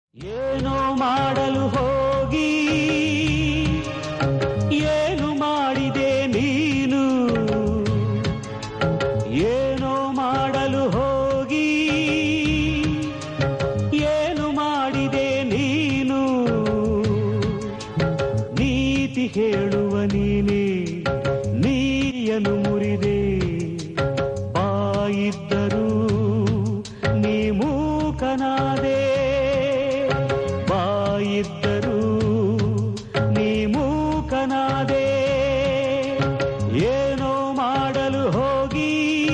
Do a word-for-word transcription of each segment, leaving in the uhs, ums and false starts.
ಏನೋ ಮಾಡಲು ಹೋಗಿ ಏನು ಮಾಡಿದೆ ನೀನು, ಏನೋ ಮಾಡಲು ಹೋಗಿ ಏನು ಮಾಡಿದೆ ನೀನು, ನೀತಿ ಹೇಳುವ ನೀನೇ ನೀಯನು ಮುರಿದೆ, ಬಾಯಿದ್ದರೂ ನೀ ಮೂಕನಾದೆ, ಬಾಯಿದ್ದರೂ ನೀ ಮೂಕನಾದೆ, ಏನೋ ಮಾಡಲು ಹೋಗಿ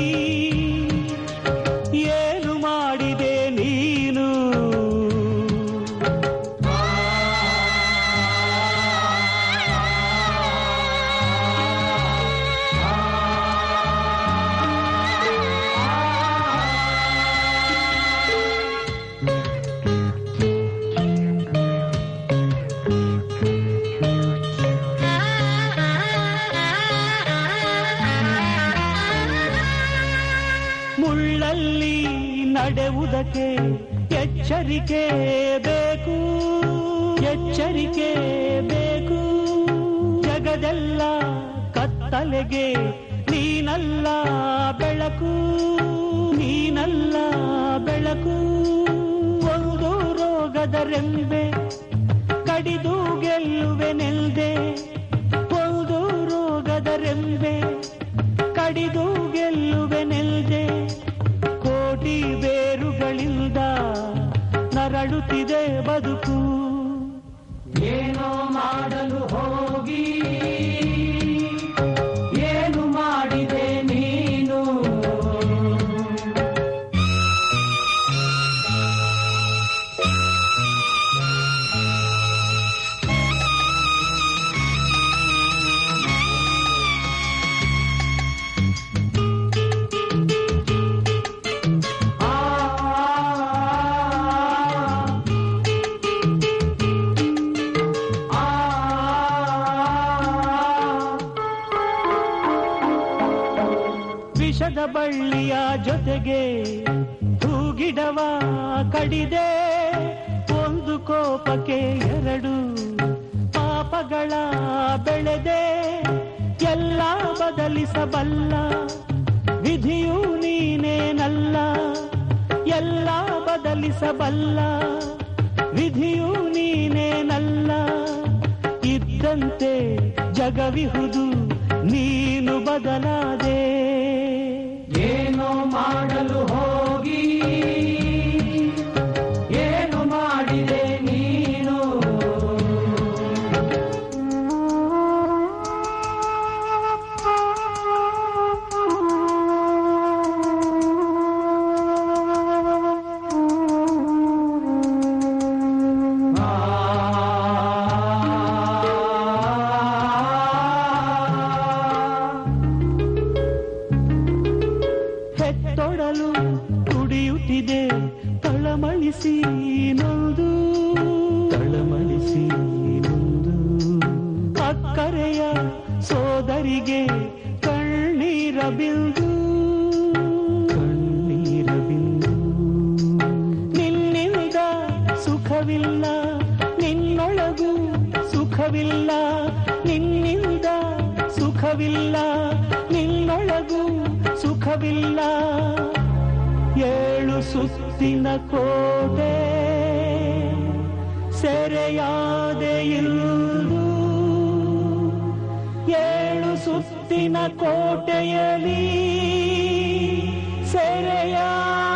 ಏನು ಮಾಡಿದೆ ನೀನು. ಮುಳ್ಳಲ್ಲಿ ನಡೆಯುವುದಕ್ಕೆ ಎಚ್ಚರಿಕೆ ಬೇಕು, ಎಚ್ಚರಿಕೆ ಬೇಕು, ಜಗದೆಲ್ಲ ಕತ್ತಲೆಗೆ ನೀನಲ್ಲ ಬೆಳಕು, ನೀನಲ್ಲ ಬೆಳಕು, ಒಂದು ರೋಗದ ರೆಂಬೆ ಕಡಿದು ಗೆಲ್ಲುವೆನೆಲ್ದೆ, ಒಂದು ರೋಗದ ರೆಂಬೆ ಕಡಿದು ಗೆಲ್ಲುವೆನೆಲ್ದೆ, ಕೋಟಿ ಬೇರುಗಳಿಂದ ನರಳುತ್ತಿದೆ ಬದುಕು, ಏನೋ ಮಾಡಲು ಹೋಗಿ ಏನು ಮಾಡಿದೆ ನೀನು. ವಿಷದ ಬಳ್ಳಿಯ ಜೊತೆಗೆ ಹೂಗಿಡವ ಕಡಿದೆ, ಒಂದು ಕೋಪಕ್ಕೆ ಎರಡು ಪಾಪಗಳ ಬೆಳೆದೆ, ಎಲ್ಲ ಬದಲಿಸಬಲ್ಲ ವಿಧಿಯೂ ನೀನೇನಲ್ಲ, ಎಲ್ಲ ಬದಲಿಸಬಲ್ಲ ವಿಧಿಯೂ ನೀನೇನಲ್ಲ, ಇದ್ದಂತೆ ಜಗವಿಹುದು ನೀನು ಬದಲಾದೆ, ಏನೋ ಮಾಡಲು ಹೋಗಿ ಏನು ಮಾಡಿದೆ ನೀನು. ಹೆತ್ತೊಡಲು ತುಡಿಯುತ್ತಿದೆ ತಳಮಳಿಸಿ ನೊಂದು, ತಳಮಳಿಸಿ ನೊಂದು, ಅಕ್ಕರೆಯ ಸೋದರಿಗೆ ಕಣ್ಣೀರ ಬಿಂದು, ಕಣ್ಣೀರ ಬಿಂದು, ನಿನ್ನಿಂದ ಸುಖವಿಲ್ಲ ನಿನ್ನೊಳಗೂ ಸುಖವಿಲ್ಲ, ನಿನ್ನಿಂದ ಸುಖವಿಲ್ಲ ನಿನ್ನೊಳಗೂ ಸುಖವಿಲ್ಲ, ಏಳು ಸುತ್ತಿನ ಕೋಟೆ ಸೆರೆಯಾದೆ ಇಲ್ಲೂ, ಏಳು ಸುತ್ತಿನ ಕೋಟೆಯಲ್ಲಿ ಸೆರೆಯಾ